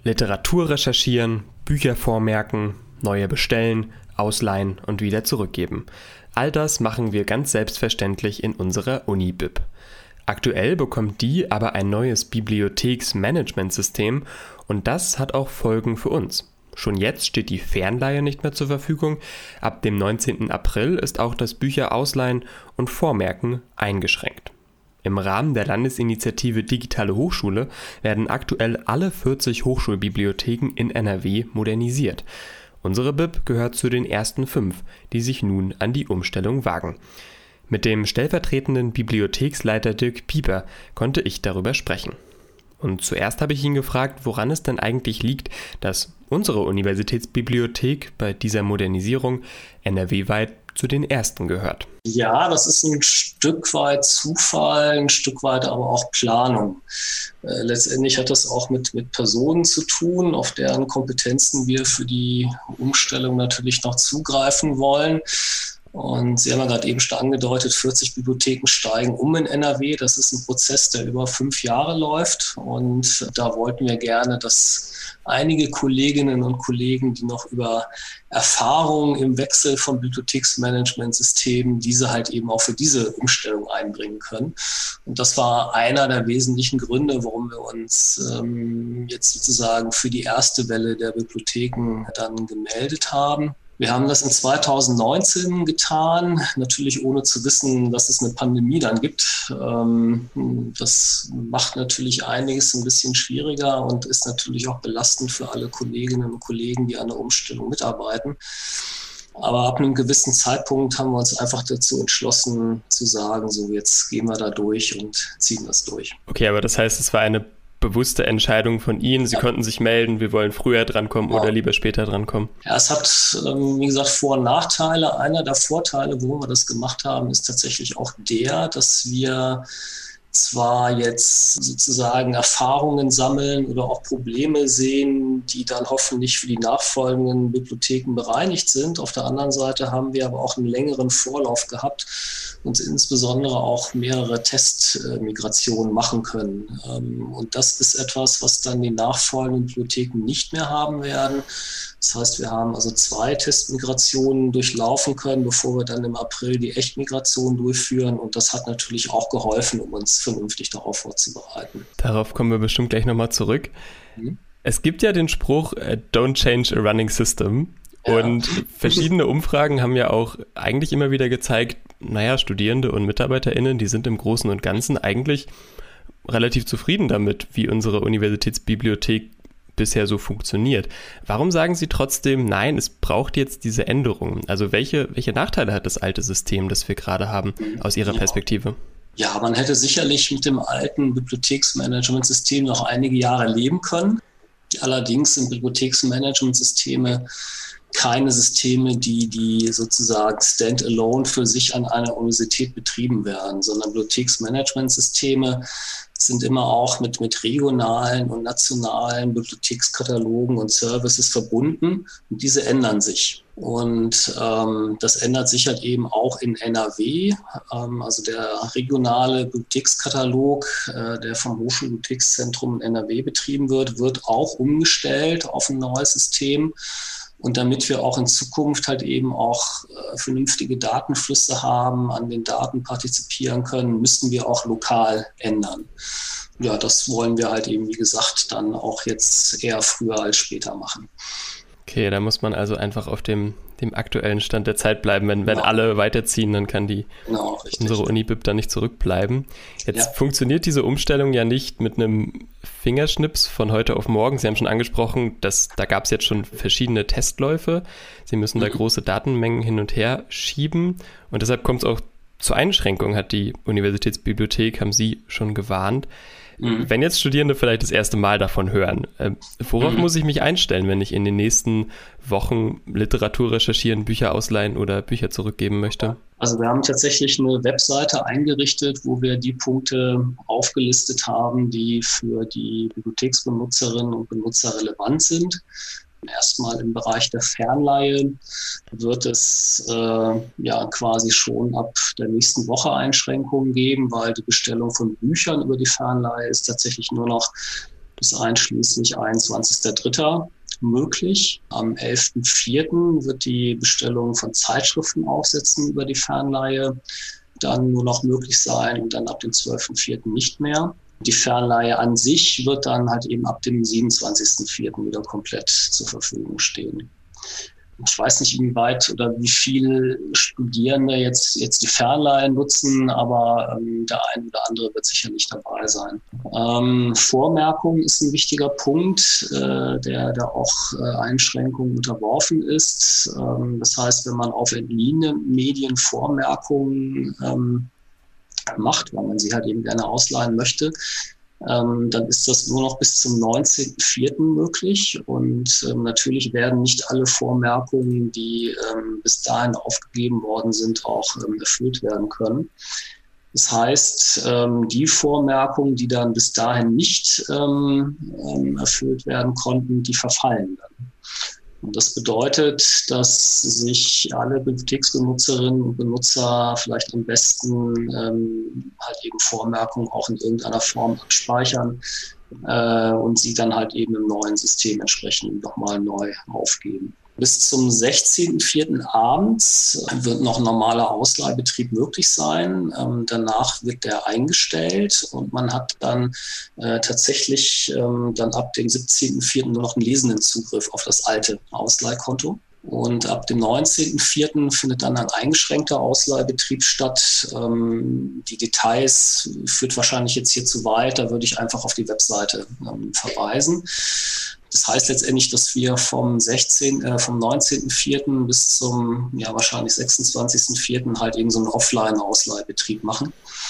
Literatur recherchieren, Bücher vormerken, neue bestellen, ausleihen und wieder zurückgeben. All das machen wir ganz selbstverständlich in unserer Uni-Bib. Aktuell bekommt die aber ein neues Bibliotheksmanagementsystem und das hat auch Folgen für uns. Schon jetzt steht die Fernleihe nicht mehr zur Verfügung. Ab dem 19. April ist auch das Bücherausleihen und Vormerken eingeschränkt. Im Rahmen der Landesinitiative Digitale Hochschule werden aktuell alle 40 Hochschulbibliotheken in NRW modernisiert. Unsere Bib gehört zu den ersten 5, die sich nun an die Umstellung wagen. Mit dem stellvertretenden Bibliotheksleiter Dirk Pieper konnte ich darüber sprechen. Und zuerst habe ich ihn gefragt, woran es denn eigentlich liegt, dass unsere Universitätsbibliothek bei dieser Modernisierung NRW-weit zu den ersten gehört. Ja, das ist ein Stück weit Zufall, ein Stück weit aber auch Planung. Letztendlich hat das auch mit Personen zu tun, auf deren Kompetenzen wir für die Umstellung natürlich noch zugreifen wollen. Und Sie haben ja gerade eben schon angedeutet, 40 Bibliotheken steigen um in NRW. Das ist ein Prozess, der über 5 Jahre läuft. Und da wollten wir gerne, dass einige Kolleginnen und Kollegen, die noch über Erfahrungen im Wechsel von Bibliotheksmanagementsystemen, diese halt eben auch für diese Umstellung einbringen können. Und das war einer der wesentlichen Gründe, warum wir uns jetzt sozusagen für die erste Welle der Bibliotheken dann gemeldet haben. Wir haben das in 2019 getan, natürlich ohne zu wissen, dass es eine Pandemie dann gibt. Das macht natürlich einiges ein bisschen schwieriger und ist natürlich auch belastend für alle Kolleginnen und Kollegen, die an der Umstellung mitarbeiten. Aber ab einem gewissen Zeitpunkt haben wir uns einfach dazu entschlossen zu sagen, so jetzt gehen wir da durch und ziehen das durch. Okay, aber das heißt, es war eine bewusste Entscheidung von Ihnen. Sie konnten sich melden, wir wollen früher drankommen oder lieber später drankommen. Ja, es hat, wie gesagt, Vor- und Nachteile. Einer der Vorteile, warum wir das gemacht haben, ist tatsächlich auch der, dass wir zwar jetzt sozusagen Erfahrungen sammeln oder auch Probleme sehen, die dann hoffentlich für die nachfolgenden Bibliotheken bereinigt sind. Auf der anderen Seite haben wir aber auch einen längeren Vorlauf gehabt und insbesondere auch mehrere Testmigrationen machen können. Und das ist etwas, was dann die nachfolgenden Bibliotheken nicht mehr haben werden. Das heißt, wir haben also 2 Testmigrationen durchlaufen können, bevor wir dann im April die Echtmigration durchführen. Und das hat natürlich auch geholfen, um uns vernünftig darauf vorzubereiten. Darauf kommen wir bestimmt gleich nochmal zurück. Es gibt ja den Spruch, don't change a running system. Ja. Und verschiedene Umfragen haben ja auch eigentlich immer wieder gezeigt, Studierende und MitarbeiterInnen, die sind im Großen und Ganzen eigentlich relativ zufrieden damit, wie unsere Universitätsbibliothek bisher so funktioniert. Warum sagen Sie trotzdem, nein, es braucht jetzt diese Änderungen? Also welche Nachteile hat das alte System, das wir gerade haben, aus Ihrer Perspektive? Ja, man hätte sicherlich mit dem alten Bibliotheksmanagementsystem noch einige Jahre leben können. Allerdings sind Bibliotheksmanagementsysteme keine Systeme, die sozusagen standalone für sich an einer Universität betrieben werden, sondern Bibliotheksmanagementsysteme sind immer auch mit regionalen und nationalen Bibliothekskatalogen und Services verbunden und diese ändern sich. Und das ändert sich halt eben auch in NRW. Also der regionale Bibliothekskatalog, der vom Hochschulbibliothekszentrum in NRW betrieben wird auch umgestellt auf ein neues System. Und damit wir auch in Zukunft halt eben auch vernünftige Datenflüsse haben, an den Daten partizipieren können, müssten wir auch lokal ändern. Ja, das wollen wir halt eben, wie gesagt, dann auch jetzt eher früher als später machen. Okay, da muss man also einfach auf dem aktuellen Stand der Zeit bleiben. Wenn alle weiterziehen, dann kann unsere Uni-Bib da nicht zurückbleiben. Jetzt funktioniert diese Umstellung ja nicht mit einem Fingerschnips von heute auf morgen. Sie haben schon angesprochen, da gab es jetzt schon verschiedene Testläufe. Sie müssen da große Datenmengen hin und her schieben. Und deshalb kommt es auch zur Einschränkung, hat die Universitätsbibliothek, haben Sie schon gewarnt. Wenn jetzt Studierende vielleicht das erste Mal davon hören, worauf muss ich mich einstellen, wenn ich in den nächsten Wochen Literatur recherchieren, Bücher ausleihen oder Bücher zurückgeben möchte? Also wir haben tatsächlich eine Webseite eingerichtet, wo wir die Punkte aufgelistet haben, die für die Bibliotheksbenutzerinnen und Benutzer relevant sind. Erstmal im Bereich der Fernleihe wird es quasi schon ab der nächsten Woche Einschränkungen geben, weil die Bestellung von Büchern über die Fernleihe ist tatsächlich nur noch bis einschließlich 21.03. möglich. Am 11.04. wird die Bestellung von Zeitschriftenaufsätzen über die Fernleihe dann nur noch möglich sein und dann ab dem 12.04. nicht mehr. Die Fernleihe an sich wird dann halt eben ab dem 27.04. wieder komplett zur Verfügung stehen. Ich weiß nicht, inwieweit oder wie viele Studierende jetzt die Fernleihe nutzen, aber der ein oder andere wird sicherlich dabei sein. Vormerkung ist ein wichtiger Punkt, der auch Einschränkungen unterworfen ist. Das heißt, wenn man auf entliehene Medien Vormerkungen macht, weil man sie halt eben gerne ausleihen möchte, dann ist das nur noch bis zum 19.04. möglich und natürlich werden nicht alle Vormerkungen, die bis dahin aufgegeben worden sind, auch erfüllt werden können. Das heißt, die Vormerkungen, die dann bis dahin nicht erfüllt werden konnten, die verfallen dann. Und das bedeutet, dass sich alle Bibliotheksbenutzerinnen und Benutzer vielleicht am besten halt eben Vormerkungen auch in irgendeiner Form abspeichern und sie dann halt eben im neuen System entsprechend nochmal neu aufgeben. Bis zum 16.04. abends wird noch normaler Ausleihbetrieb möglich sein. Danach wird der eingestellt und man hat dann tatsächlich dann ab dem 17.04. nur noch einen lesenden Zugriff auf das alte Ausleihkonto. Und ab dem 19.04. findet dann ein eingeschränkter Ausleihbetrieb statt. Die Details führt wahrscheinlich jetzt hier zu weit, da würde ich einfach auf die Webseite verweisen. Das heißt letztendlich, dass wir vom 19.04. bis zum wahrscheinlich 26.04. halt eben so einen Offline-Ausleihbetrieb machen.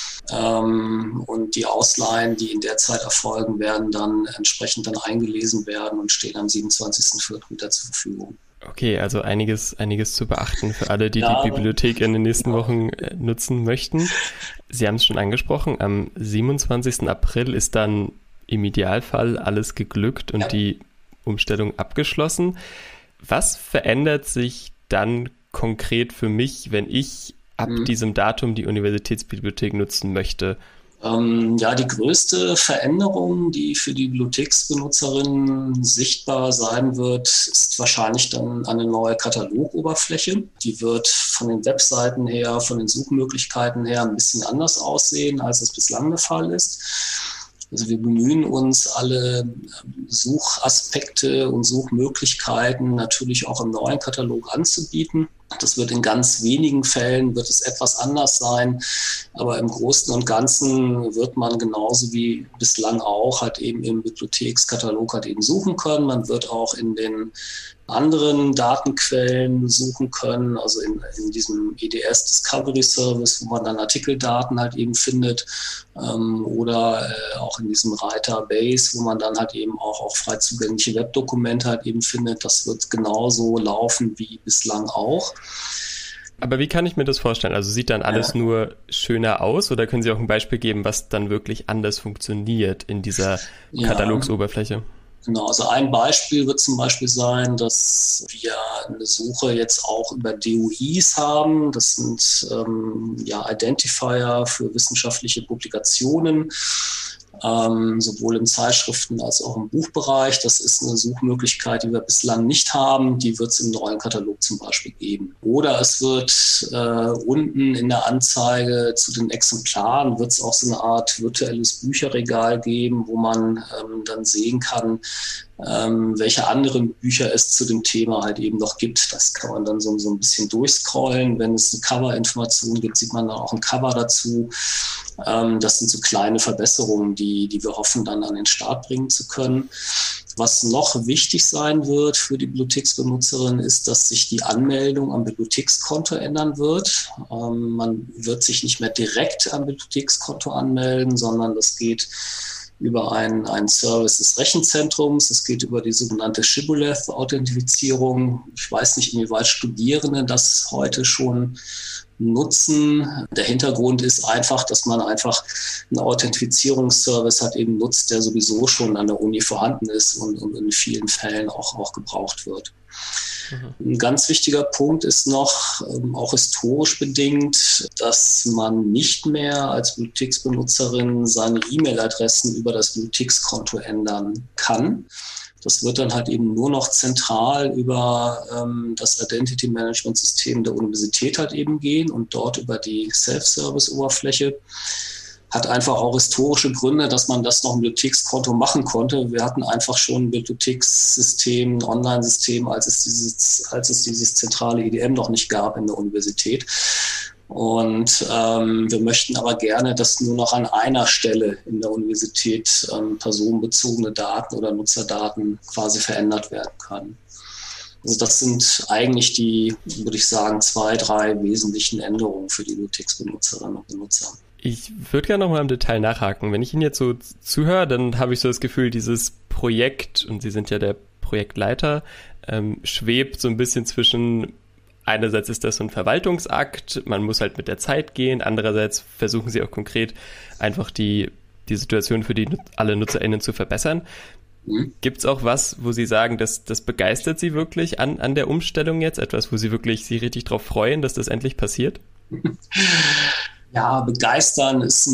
Und die Ausleihen, die in der Zeit erfolgen, werden dann entsprechend dann eingelesen werden und stehen am 27.04. wieder zur Verfügung. Okay, also einiges zu beachten für alle, die die Bibliothek in den nächsten Wochen nutzen möchten. Sie haben es schon angesprochen, am 27. April ist dann im Idealfall alles geglückt und die Umstellung abgeschlossen. Was verändert sich dann konkret für mich, wenn ich ab diesem Datum die Universitätsbibliothek nutzen möchte? Die größte Veränderung, die für die Bibliotheksbenutzerinnen sichtbar sein wird, ist wahrscheinlich dann eine neue Katalogoberfläche. Die wird von den Webseiten her, von den Suchmöglichkeiten her ein bisschen anders aussehen, als es bislang der Fall ist. Also wir bemühen uns, alle Suchaspekte und Suchmöglichkeiten natürlich auch im neuen Katalog anzubieten. Das wird in ganz wenigen Fällen, wird es etwas anders sein, aber im Großen und Ganzen wird man genauso wie bislang auch halt eben im Bibliothekskatalog halt eben suchen können. Man wird auch in den anderen Datenquellen suchen können, also in diesem EDS Discovery Service, wo man dann Artikeldaten halt eben findet, oder auch in diesem Reiter Base, wo man dann halt eben auch frei zugängliche Webdokumente halt eben findet. Das wird genauso laufen wie bislang auch. Aber wie kann ich mir das vorstellen? Also sieht dann alles nur schöner aus oder können Sie auch ein Beispiel geben, was dann wirklich anders funktioniert in dieser Katalogsoberfläche? Genau, also ein Beispiel wird zum Beispiel sein, dass wir eine Suche jetzt auch über DOIs haben. Das sind Identifier für wissenschaftliche Publikationen, sowohl im Zeitschriften- als auch im Buchbereich. Das ist eine Suchmöglichkeit, die wir bislang nicht haben. Die wird es im neuen Katalog zum Beispiel geben. Oder es wird unten in der Anzeige zu den Exemplaren wird es auch so eine Art virtuelles Bücherregal geben, wo man dann sehen kann, welche anderen Bücher es zu dem Thema halt eben noch gibt. Das kann man dann so ein bisschen durchscrollen. Wenn es eine Cover-Information gibt, sieht man dann auch ein Cover dazu. Das sind so kleine Verbesserungen, die wir hoffen, dann an den Start bringen zu können. Was noch wichtig sein wird für die Bibliotheksbenutzerin, ist, dass sich die Anmeldung am Bibliothekskonto ändern wird. Man wird sich nicht mehr direkt am Bibliothekskonto anmelden, sondern das geht über einen Service des Rechenzentrums. Es geht über die sogenannte Shibboleth-Authentifizierung. Ich weiß nicht, inwieweit Studierende das heute schon nutzen. Der Hintergrund ist einfach, dass man einfach einen Authentifizierungsservice halt eben nutzt, der sowieso schon an der Uni vorhanden ist und in vielen Fällen auch gebraucht wird. Ein ganz wichtiger Punkt ist noch, auch historisch bedingt, dass man nicht mehr als Bibliotheksbenutzerin seine E-Mail-Adressen über das Bibliothekskonto ändern kann. Das wird dann halt eben nur noch zentral über das Identity-Management-System der Universität halt eben gehen und dort über die Self-Service-Oberfläche. Hat einfach auch historische Gründe, dass man das noch im Bibliothekskonto machen konnte. Wir hatten einfach schon ein Bibliothekssystem, ein Online-System, als es dieses zentrale IDM noch nicht gab in der Universität. Und wir möchten aber gerne, dass nur noch an einer Stelle in der Universität personenbezogene Daten oder Nutzerdaten quasi verändert werden können. Also das sind eigentlich die, würde ich sagen, 2, 3 wesentlichen Änderungen für die Bibliotheksbenutzerinnen und Benutzer. Ich würde gerne nochmal im Detail nachhaken. Wenn ich Ihnen jetzt so zuhöre, dann habe ich so das Gefühl, dieses Projekt, und Sie sind ja der Projektleiter, schwebt so ein bisschen zwischen, einerseits ist das so ein Verwaltungsakt, man muss halt mit der Zeit gehen, andererseits versuchen Sie auch konkret einfach die Situation für alle NutzerInnen zu verbessern. Gibt es auch was, wo Sie sagen, das begeistert Sie wirklich an der Umstellung jetzt? Etwas, wo Sie wirklich sich richtig drauf freuen, dass das endlich passiert? Ja, begeistern ist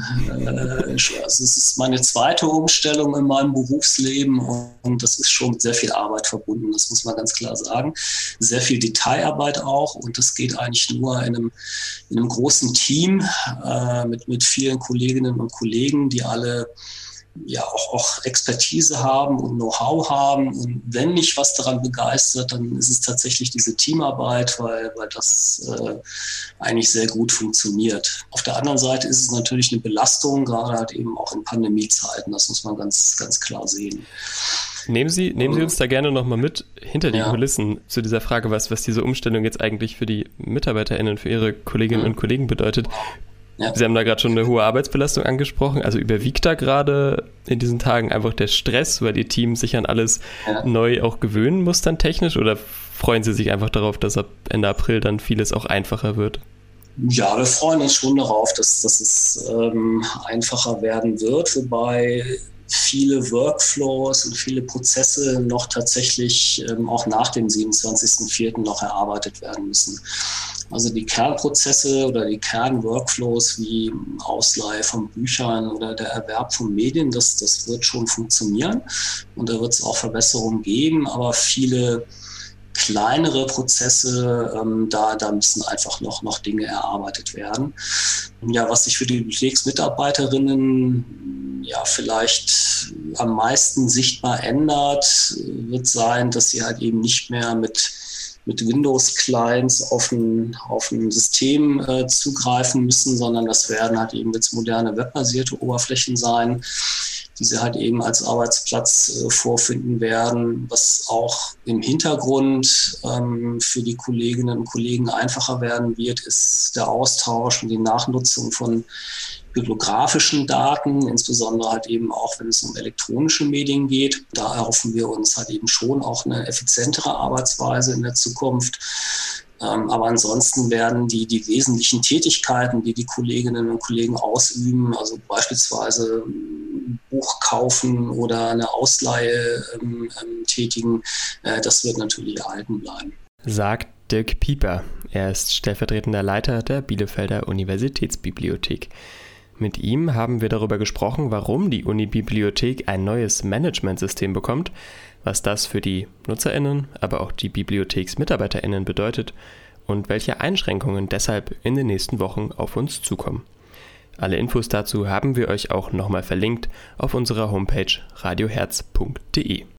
es ist meine zweite Umstellung in meinem Berufsleben und das ist schon mit sehr viel Arbeit verbunden, das muss man ganz klar sagen. Sehr viel Detailarbeit auch und das geht eigentlich nur in einem großen Team mit vielen Kolleginnen und Kollegen, die alle ja auch Expertise haben und Know-how haben. Und wenn mich was daran begeistert, dann ist es tatsächlich diese Teamarbeit, weil das eigentlich sehr gut funktioniert. Auf der anderen Seite ist es natürlich eine Belastung, gerade halt eben auch in Pandemiezeiten. Das muss man ganz, ganz klar sehen. Nehmen Sie uns da gerne nochmal mit hinter die Kulissen zu dieser Frage, was diese Umstellung jetzt eigentlich für die MitarbeiterInnen, für Ihre Kolleginnen und Kollegen bedeutet. Ja. Sie haben da gerade schon eine hohe Arbeitsbelastung angesprochen. Also überwiegt da gerade in diesen Tagen einfach der Stress, weil die Teams sich an alles neu auch gewöhnen muss dann technisch? Oder freuen Sie sich einfach darauf, dass ab Ende April dann vieles auch einfacher wird? Ja, wir freuen uns schon darauf, dass es einfacher werden wird, wobei viele Workflows und viele Prozesse noch tatsächlich auch nach dem 27.04. noch erarbeitet werden müssen. Also die Kernprozesse oder die Kernworkflows wie Ausleihe von Büchern oder der Erwerb von Medien, das wird schon funktionieren und da wird es auch Verbesserungen geben, aber viele kleinere Prozesse, da müssen einfach noch Dinge erarbeitet werden. Ja, was sich für die Bibliotheksmitarbeiterinnen vielleicht am meisten sichtbar ändert, wird sein, dass sie halt eben nicht mehr mit Windows-Clients auf ein System zugreifen müssen, sondern das werden halt eben jetzt moderne webbasierte Oberflächen sein, die sie halt eben als Arbeitsplatz vorfinden werden, was auch im Hintergrund für die Kolleginnen und Kollegen einfacher werden wird, ist der Austausch und die Nachnutzung von bibliografischen Daten, insbesondere halt eben auch, wenn es um elektronische Medien geht. Da erhoffen wir uns halt eben schon auch eine effizientere Arbeitsweise in der Zukunft. Aber ansonsten werden die wesentlichen Tätigkeiten, die Kolleginnen und Kollegen ausüben, also beispielsweise ein Buch kaufen oder eine Ausleihe tätigen, das wird natürlich erhalten bleiben. Sagt Dirk Pieper. Er ist stellvertretender Leiter der Bielefelder Universitätsbibliothek. Mit ihm haben wir darüber gesprochen, warum die Uni-Bibliothek ein neues Managementsystem bekommt, was das für die NutzerInnen, aber auch die BibliotheksmitarbeiterInnen bedeutet und welche Einschränkungen deshalb in den nächsten Wochen auf uns zukommen. Alle Infos dazu haben wir euch auch nochmal verlinkt auf unserer Homepage radioherz.de.